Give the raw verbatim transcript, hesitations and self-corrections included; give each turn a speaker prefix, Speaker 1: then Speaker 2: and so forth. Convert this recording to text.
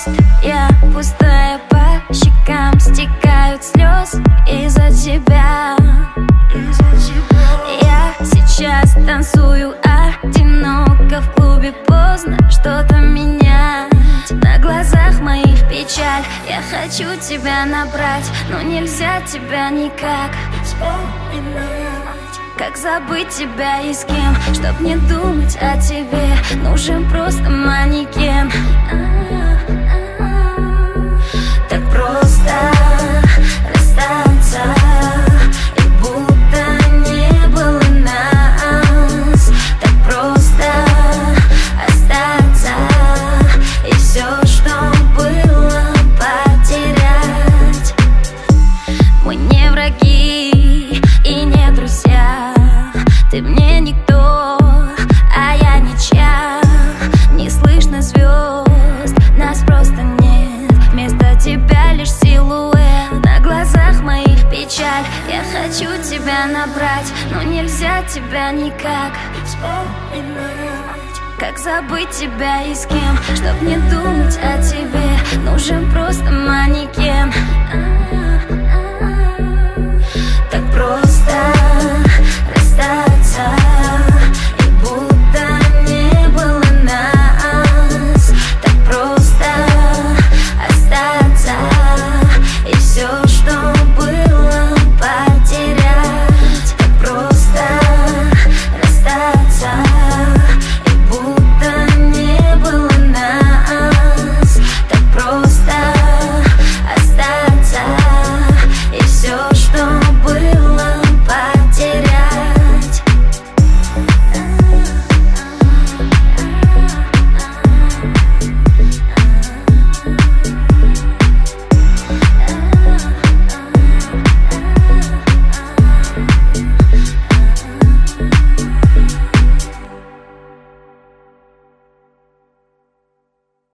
Speaker 1: мост, я пустая, по щекам стекают слез из-за тебя. Я сейчас танцую одиноко в клубе, поздно что-то менять. На глазах моих печаль, я хочу тебя набрать, но нельзя тебя никак вспоминать. Как забыть тебя и с кем, чтоб не думать о тебе, нужен просто манекен. Так просто расстаться, и будто не было нас. Так просто остаться, и все, что было, потерять. Мы не враги и не друзья, ты мне никто, а я ничья. Не слышно звезд, нас просто нет, вместо тебя лишь силуэт. На глазах моих печаль, я хочу тебя набрать, но нельзя тебя никак вспоминать. Как забыть тебя и с кем, чтоб не думать о тебе, нужен просто манекен.